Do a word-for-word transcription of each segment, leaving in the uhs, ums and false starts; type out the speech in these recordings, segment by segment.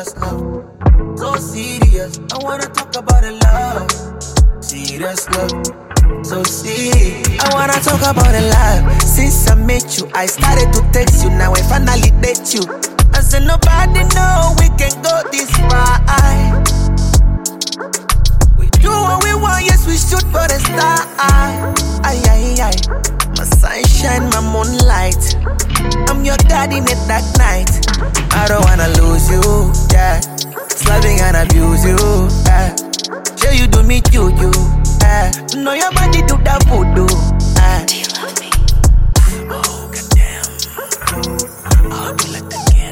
Serious love, so serious. I wanna talk about the love. Serious love, so serious. I wanna talk about the love. Since I met you, I started to text you. Now I finally date you. I said nobody know we can go this far. We do what we want, yes we shoot for the star. Ay ay ay, my sunshine, my moonlight. I'm your daddy in the dark night. I don't wanna lose you, yeah. Slaving and abuse you, yeah. Sure you do me you, you, yeah. Know your body do that voodoo, yeah. Do you love me? Oh goddamn, I'll be like that again.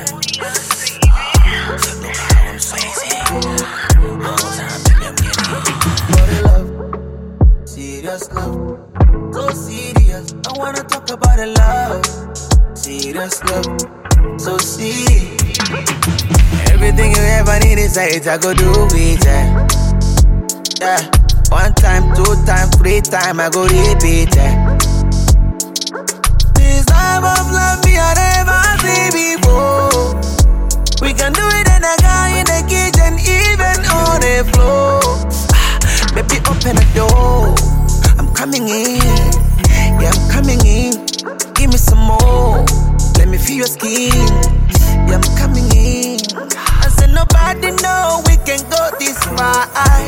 Look how I'm crazy. All the time, baby, I'm getting body love, serious love, so serious. I wanna talk about the love. Serious love, so serious. Everything you ever need inside, I go do it, yeah. Yeah, one time, two time, three time, I go repeat, yeah. This type of love me I never see before. We can do it in the car, in the kitchen, even on the floor. Ah, baby, open the door. I'm coming in, yeah, I'm coming in. Give me some more. Let me feel your skin. Yeah, I'm coming in. I said nobody know we can go this far.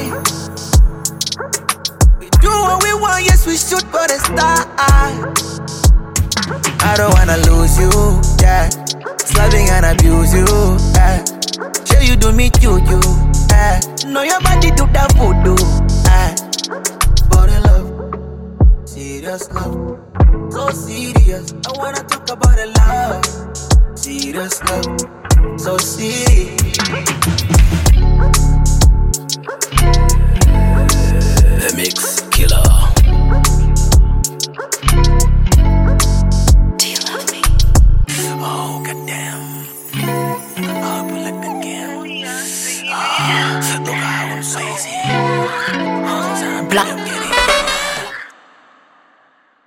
We do what we want, yes we shoot for the star. I don't wanna lose you, yeah. Slaving and abuse you, yeah. Sure you do me you, you, yeah. Know your body do that voodoo, yeah. Body love, serious love, so serious. I wanna talk about the love. Serious love,